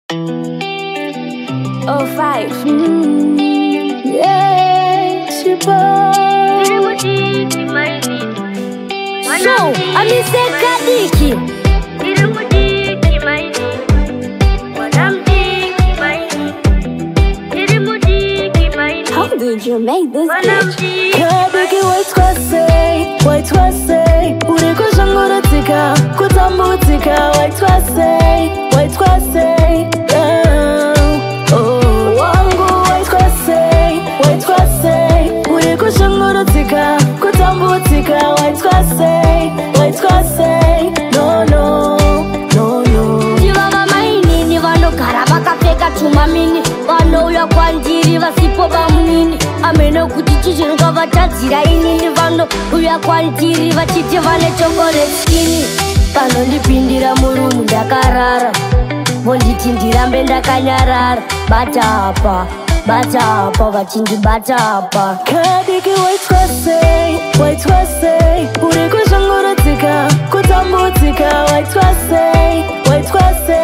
Oh, five. Yeah, it's your boy. So, I miss that Kadiki. How did you make this bitch? Kadiki, wait twase. Uri kushanguratika, kutambutika. Wait twase. Oh, wangu wait twase. Uri kushanguratika, kutambutika. Wait twase. No. Tivava maini ni vanogara vakapfeka tumamini, vanouya kwandiri vasipo vamunini. Amene kuti chizvinonga vatadzira inini, vanouya kwandiri vachiti vane chocolate skin. Vanondipindira murumu ndakarara, vonditi ndirambe ndakanyarara. Bata apa vachindibata apa. Kadiki, wait twase. Uri kushanguratika, kutambutika. Wait twase.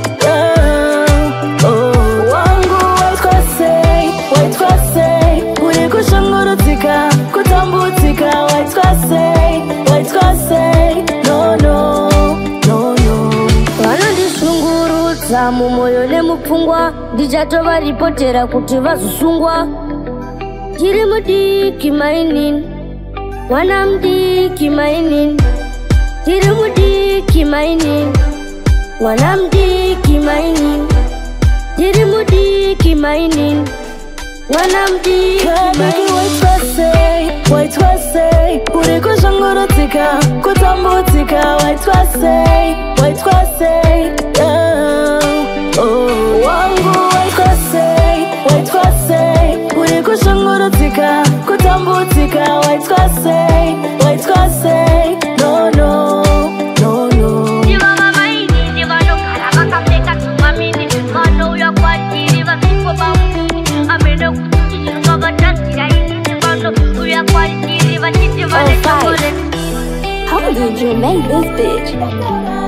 Oh, wangu wait twase. Uri kushanguratika, kutambutika. Wait twase. No. Vanondishungurudza mumoyo nemupfungwa, ndichatovaripotera kuti vazosungwa. Ndiri mudiki mainini, mwana mudiki mainini. Ndiri mudiki mainini, mwana mudiki mainini. Ndiri mudiki mainini, mwana mudiki Kadiki, mainini. wait twase. Uri kushanguratika, kutambutika. Wait twase. Oh, wangu wait twase. Uri kushanguratika, kutambutika. Wait twase. No. Tivava maini ni vanogara vakapfeka tumamini, vanouya kwandiri vasipo vamunini. Amene kuti chizvinonga vatadzira inini, vanouya kwandiri vachiti vane chocolate. How did you make this bitch?